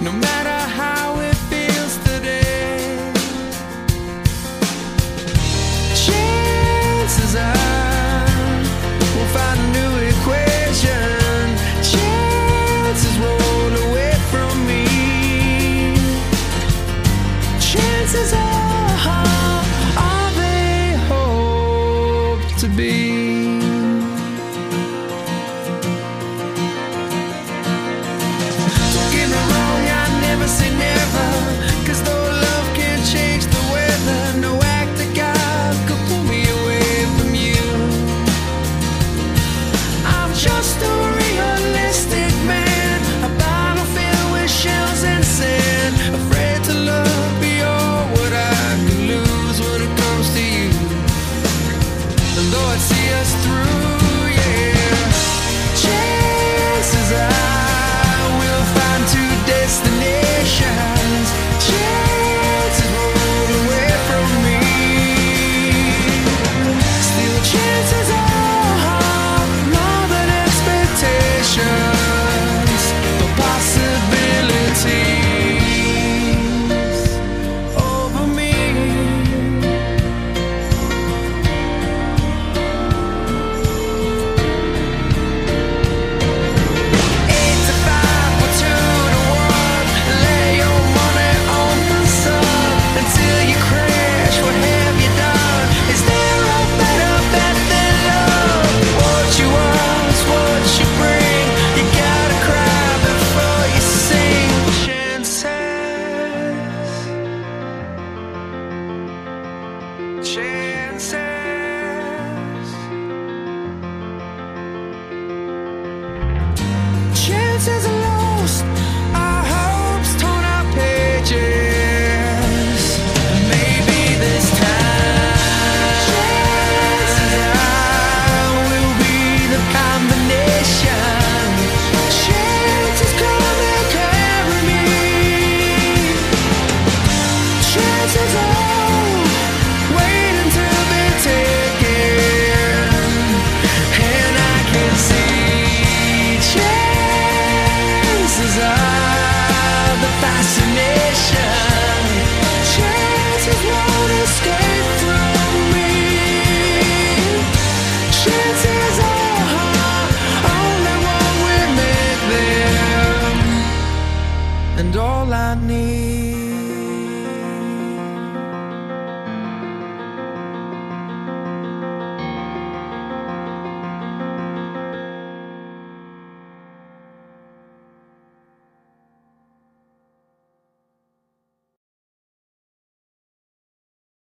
no matter how it feels today. Chances are we'll find a new equation. Chances roll away from me. Chances are they hope to be. Say never, 'cause though love can't change the weather, no act of God could pull me away from you. I'm just a realistic man, a bottle filled with shells and sand, afraid to love beyond what I could lose when it comes to you. And though I'd see us through, yeah, chances are we'll find two destinations. Chances roll away from me. Still chances are more than expectations, the possibilities over me. 8 to 5 or 2 to 1. Lay your money on the sun until you crash. What have you done? Is there a better bet than love? What you want is what you bring. You gotta cry before you sing. Chances are lost, our hopes torn out pages. Maybe this time, chances are we'll be the combination. Chances come and carry me. Chances are wait until they're taken, and I can see. Chances are the fascination.